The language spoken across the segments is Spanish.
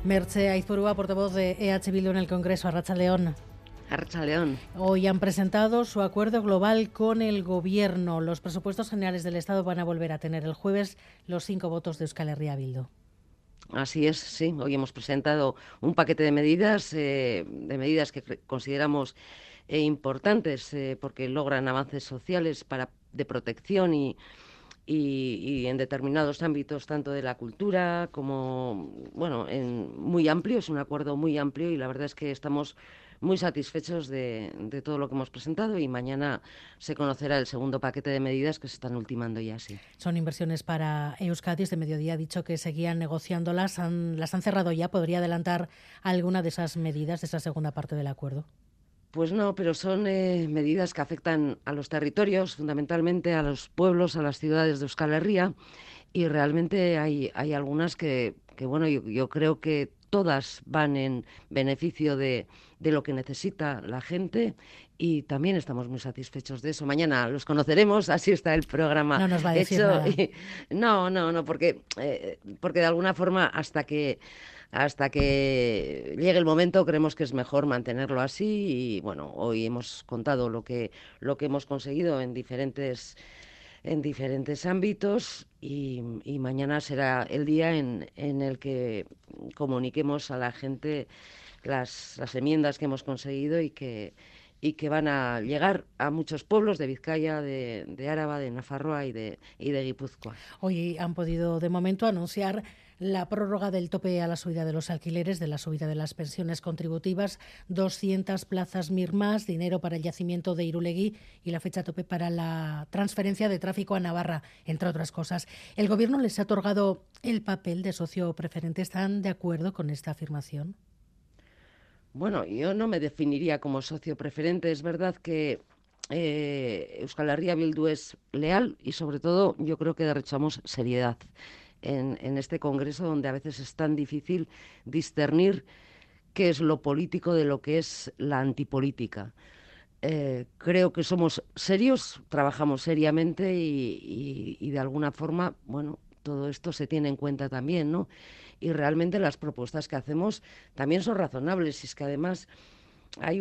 Merche Aizpurúa, portavoz de EH Bildu en el Congreso. Arratsaldeon. Arratsaldeon. Hoy han presentado su acuerdo global con el Gobierno. Los presupuestos generales del Estado van a volver a tener el jueves los 5 votos de Euskal Herria Bildu. Así es, sí. Hoy hemos presentado un paquete de medidas que consideramos importantes porque logran avances sociales de protección y en determinados ámbitos, tanto de la cultura como, muy amplio. Es un acuerdo muy amplio y la verdad es que estamos muy satisfechos de todo lo que hemos presentado, y mañana se conocerá el segundo paquete de medidas que se están ultimando ya, sí. Son inversiones para Euskadi. Este mediodía ha dicho que seguían negociándolas. ¿Las han cerrado ya? ¿Podría adelantar alguna de esas medidas, de esa segunda parte del acuerdo? Pues no, pero son medidas que afectan a los territorios, fundamentalmente a los pueblos, a las ciudades de Euskal Herria, y realmente hay algunas que yo creo que todas van en beneficio de lo que necesita la gente, y también estamos muy satisfechos de eso. Mañana los conoceremos, así está el programa no nos va a decir hecho. Nada. No, porque de alguna forma hasta que llegue el momento creemos que es mejor mantenerlo así, y bueno, hoy hemos contado lo que hemos conseguido en diferentes ámbitos, y mañana será el día en el que comuniquemos a la gente las enmiendas que hemos conseguido y que van a llegar a muchos pueblos de Vizcaya, de Áraba, de Nafarroa y de Guipúzcoa. Hoy han podido de momento anunciar la prórroga del tope a la subida de los alquileres, de la subida de las pensiones contributivas, 200 plazas MIR más, dinero para el yacimiento de Irulegui y la fecha tope para la transferencia de tráfico a Navarra, entre otras cosas. ¿El Gobierno les ha otorgado el papel de socio preferente? ¿Están de acuerdo con esta afirmación? Bueno, yo no me definiría como socio preferente. Es verdad que Euskal Herria Bildu es leal, y sobre todo yo creo que derrochamos seriedad en este Congreso, donde a veces es tan difícil discernir qué es lo político de lo que es la antipolítica. Creo que somos serios, trabajamos seriamente, y de alguna forma, bueno, todo esto se tiene en cuenta también, ¿no? Y realmente las propuestas que hacemos también son razonables, y es que además hay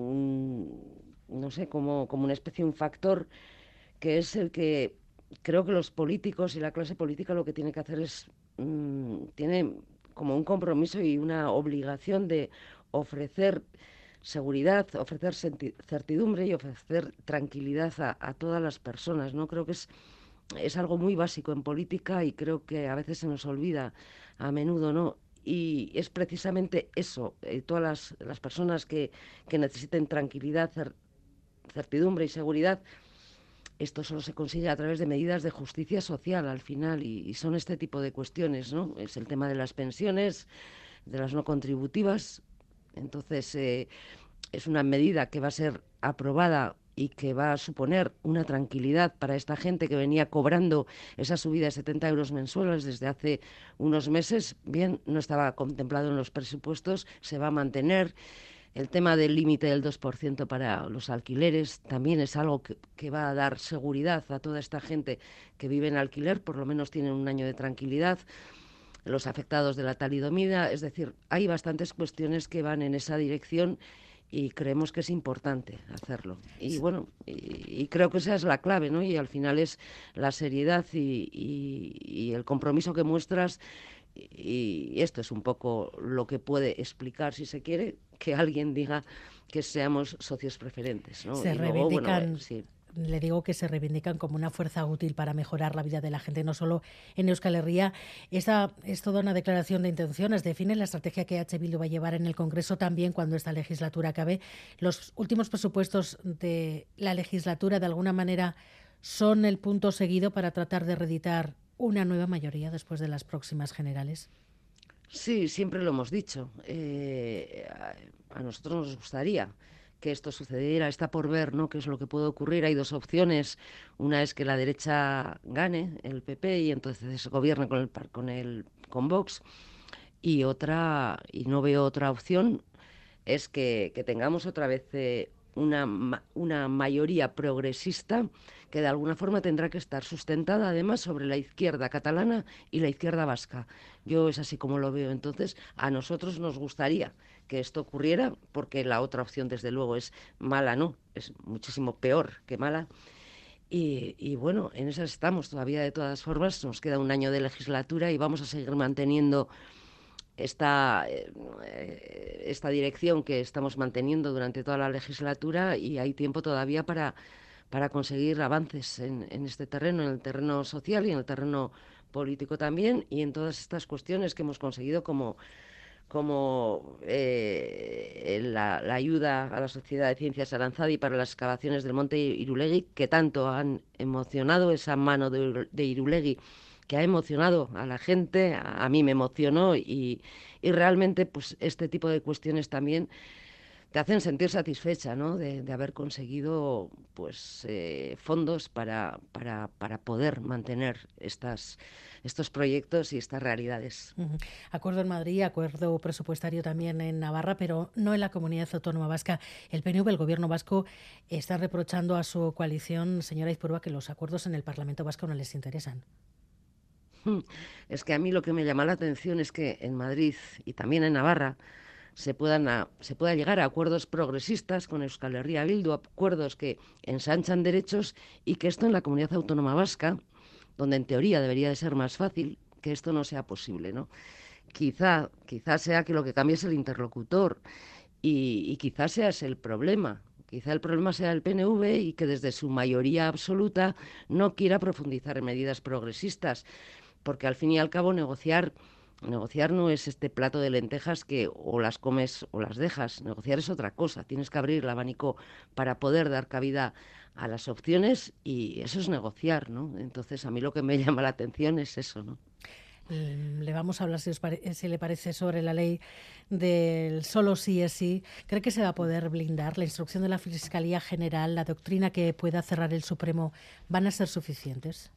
no sé, como una especie, un factor que es el que creo que los políticos y la clase política lo que tiene que hacer es, tiene como un compromiso y una obligación de ofrecer seguridad, ofrecer certidumbre y ofrecer tranquilidad a todas las personas, ¿no? Creo que es algo muy básico en política, y creo que a veces se nos olvida a menudo, ¿no? Y es precisamente eso, todas las personas que necesiten tranquilidad, certidumbre y seguridad. Esto solo se consigue a través de medidas de justicia social al final, y son este tipo de cuestiones, ¿no? Es el tema de las pensiones, de las no contributivas. Entonces, es una medida que va a ser aprobada y que va a suponer una tranquilidad para esta gente que venía cobrando esa subida de 70 euros mensuales desde hace unos meses. Bien, no estaba contemplado en los presupuestos, se va a mantener. El tema del límite del 2% para los alquileres también es algo que va a dar seguridad a toda esta gente que vive en alquiler, por lo menos tienen un año de tranquilidad. Los afectados de la talidomida, es decir, hay bastantes cuestiones que van en esa dirección, y creemos que es importante hacerlo. Y bueno, y creo que esa es la clave, ¿no? Y al final es la seriedad y el compromiso que muestras, y esto es un poco lo que puede explicar, si se quiere, que alguien diga que seamos socios preferentes, ¿no? Se y luego, reivindican, sí. le digo que se reivindican como una fuerza útil para mejorar la vida de la gente, no solo en Euskal Herria. Esta es toda una declaración de intenciones. Define la estrategia que EH Bildu va a llevar en el Congreso también cuando esta legislatura acabe. Los últimos presupuestos de la legislatura, de alguna manera, son el punto seguido para tratar de reeditar una nueva mayoría después de las próximas generales. Sí, siempre lo hemos dicho. A nosotros nos gustaría que esto sucediera. Está por ver, ¿no?, qué es lo que puede ocurrir. Hay dos opciones. Una es que la derecha gane, el PP, y entonces gobierne con Vox. Y otra, y no veo otra opción, es que tengamos otra vez una mayoría progresista que de alguna forma tendrá que estar sustentada además sobre la izquierda catalana y la izquierda vasca. Yo es así como lo veo. Entonces, a nosotros nos gustaría que esto ocurriera, porque la otra opción, desde luego, es mala, ¿no? Es muchísimo peor que mala. Y bueno, en esas estamos todavía. De todas formas, nos queda un año de legislatura y vamos a seguir manteniendo esta dirección que estamos manteniendo durante toda la legislatura, y hay tiempo todavía para conseguir avances en este terreno, en el terreno social y en el terreno político también, y en todas estas cuestiones que hemos conseguido como la ayuda a la Sociedad de Ciencias Aranzadi para las excavaciones del Monte Irulegui, que tanto han emocionado, esa mano de Irulegui que ha emocionado a la gente. A mí me emocionó, y realmente pues este tipo de cuestiones también te hacen sentir satisfecha, ¿no? De haber conseguido pues fondos para poder mantener estos proyectos y estas realidades. Acuerdo en Madrid, acuerdo presupuestario también en Navarra, pero no en la Comunidad Autónoma Vasca. El PNV, el Gobierno vasco, está reprochando a su coalición, señora Ipurua, que los acuerdos en el Parlamento vasco no les interesan. Es que a mí lo que me llama la atención es que en Madrid y también en Navarra se pueda llegar a acuerdos progresistas con Euskal Herria Bildu, acuerdos que ensanchan derechos, y que esto en la Comunidad Autónoma Vasca, donde en teoría debería de ser más fácil, que esto no sea posible, ¿no? Quizá sea que lo que cambia es el interlocutor, y quizá sea ese el problema. Quizá el problema sea el PNV, y que desde su mayoría absoluta no quiera profundizar en medidas progresistas, porque al fin y al cabo negociar no es este plato de lentejas que o las comes o las dejas. Negociar es otra cosa. Tienes que abrir el abanico para poder dar cabida a las opciones, y eso es negociar, ¿no? Entonces, a mí lo que me llama la atención es eso, ¿no? Le vamos a hablar, si le parece, sobre la ley del solo sí es sí. ¿Cree que se va a poder blindar? ¿La instrucción de la Fiscalía General, la doctrina que pueda cerrar el Supremo, van a ser suficientes?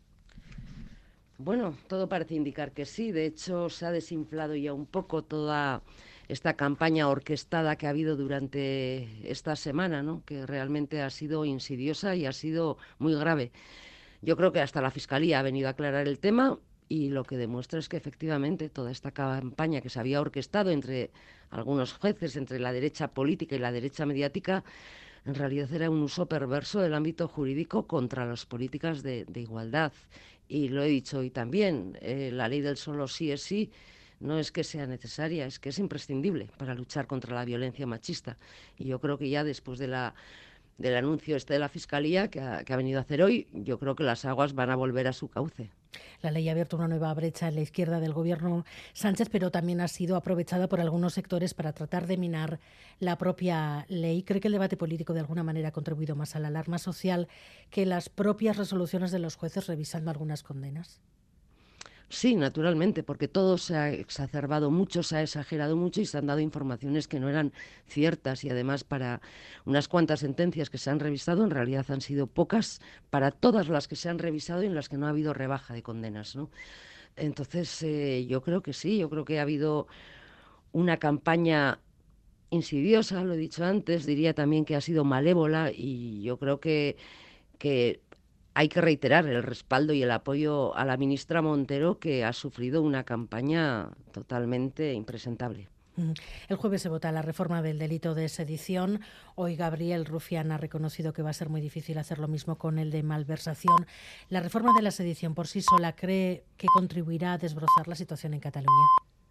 Bueno, todo parece indicar que sí. De hecho, se ha desinflado ya un poco toda esta campaña orquestada que ha habido durante esta semana, ¿no? Que realmente ha sido insidiosa y ha sido muy grave. Yo creo que hasta la Fiscalía ha venido a aclarar el tema, y lo que demuestra es que efectivamente toda esta campaña que se había orquestado entre algunos jueces, entre la derecha política y la derecha mediática, en realidad era un uso perverso del ámbito jurídico contra las políticas de igualdad. Y lo he dicho hoy también, la ley del solo sí es sí no es que sea necesaria, es que es imprescindible para luchar contra la violencia machista. Y yo creo que ya después del anuncio de la Fiscalía que ha venido a hacer hoy, yo creo que las aguas van a volver a su cauce. La ley ha abierto una nueva brecha en la izquierda del Gobierno Sánchez, pero también ha sido aprovechada por algunos sectores para tratar de minar la propia ley. ¿Cree que el debate político de alguna manera ha contribuido más a la alarma social que las propias resoluciones de los jueces revisando algunas condenas? Sí, naturalmente, porque todo se ha exacerbado mucho, se ha exagerado mucho, y se han dado informaciones que no eran ciertas, y además para unas cuantas sentencias que se han revisado, en realidad han sido pocas para todas las que se han revisado y en las que no ha habido rebaja de condenas, ¿no? Entonces, yo creo que sí, yo creo que ha habido una campaña insidiosa, lo he dicho antes, diría también que ha sido malévola, y yo creo que hay que reiterar el respaldo y el apoyo a la ministra Montero, que ha sufrido una campaña totalmente impresentable. El jueves se vota la reforma del delito de sedición. Hoy Gabriel Rufián ha reconocido que va a ser muy difícil hacer lo mismo con el de malversación. ¿La reforma de la sedición por sí sola cree que contribuirá a desbrozar la situación en Cataluña?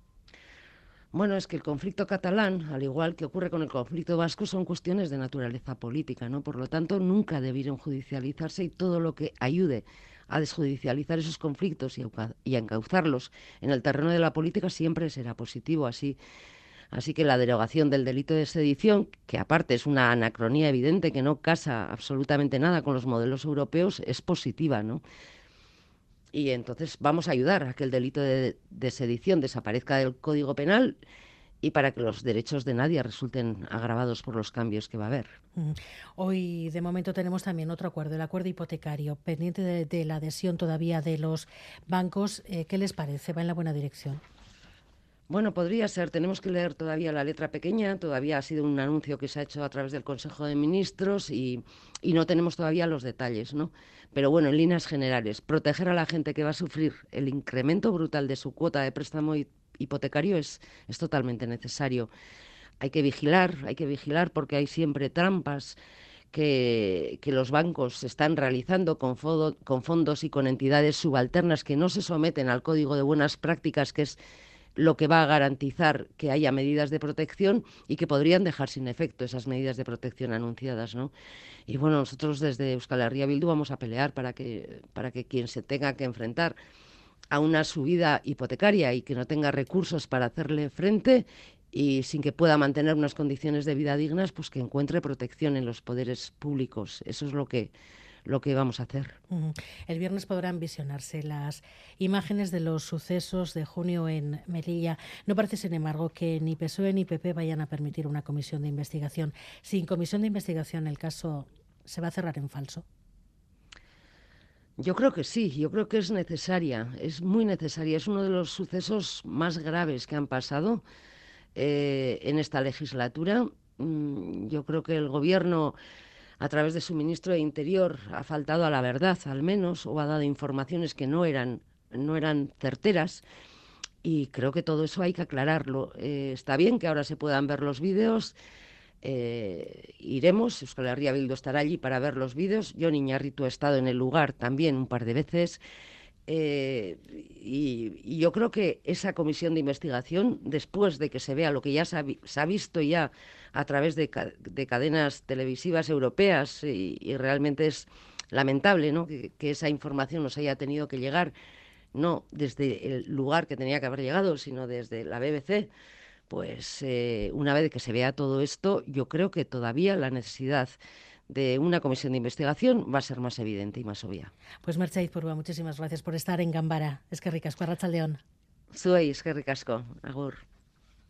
Bueno, es que el conflicto catalán, al igual que ocurre con el conflicto vasco, son cuestiones de naturaleza política, ¿no? Por lo tanto, nunca debieron judicializarse, y todo lo que ayude a desjudicializar esos conflictos y a encauzarlos en el terreno de la política siempre será positivo. Así que la derogación del delito de sedición, que aparte es una anacronía evidente que no casa absolutamente nada con los modelos europeos, es positiva, ¿no? Y entonces vamos a ayudar a que el delito de sedición desaparezca del Código Penal, y para que los derechos de nadie resulten agravados por los cambios que va a haber. Hoy, de momento, tenemos también otro acuerdo, el acuerdo hipotecario, pendiente de la adhesión todavía de los bancos. ¿Qué les parece? ¿Va en la buena dirección? Bueno, podría ser. Tenemos que leer todavía la letra pequeña. Todavía ha sido un anuncio que se ha hecho a través del Consejo de Ministros y no tenemos todavía los detalles, ¿no? Pero bueno, en líneas generales, proteger a la gente que va a sufrir el incremento brutal de su cuota de préstamo hipotecario es totalmente necesario. Hay que vigilar porque hay siempre trampas que los bancos están realizando con fondos y con entidades subalternas que no se someten al Código de Buenas Prácticas, que es lo que va a garantizar que haya medidas de protección y que podrían dejar sin efecto esas medidas de protección anunciadas, ¿no? Y bueno, nosotros desde Euskal Herria Bildu vamos a pelear para que quien se tenga que enfrentar a una subida hipotecaria y que no tenga recursos para hacerle frente y sin que pueda mantener unas condiciones de vida dignas, pues que encuentre protección en los poderes públicos. Eso es lo que vamos a hacer. El viernes podrán visionarse las imágenes de los sucesos de junio en Melilla. No parece, sin embargo, que ni PSOE ni PP vayan a permitir una comisión de investigación. Sin comisión de investigación, el caso se va a cerrar en falso. Yo creo que sí, yo creo que es necesaria, es muy necesaria. Es uno de los sucesos más graves que han pasado en esta legislatura. Yo creo que el Gobierno, a través de su ministro de Interior, ha faltado a la verdad, al menos, o ha dado informaciones que no eran certeras. Y creo que todo eso hay que aclararlo. Está bien que ahora se puedan ver los vídeos. Iremos, Euskal Herria Bildu estará allí para ver los vídeos. Jon Iñarritu ha estado en el lugar también un par de veces. Y yo creo que esa comisión de investigación, después de que se vea lo que ya se ha visto ya a través de cadenas televisivas europeas, y realmente es lamentable, ¿no?, que esa información nos haya tenido que llegar, no desde el lugar que tenía que haber llegado, sino desde la BBC, pues una vez que se vea todo esto, yo creo que todavía la necesidad de una comisión de investigación va a ser más evidente y más obvia. Pues Merche Izpurua, muchísimas gracias por estar en Ganbara. Eskerrik asko, arratsaldeon. Zuei, eskerrik asko. Agur.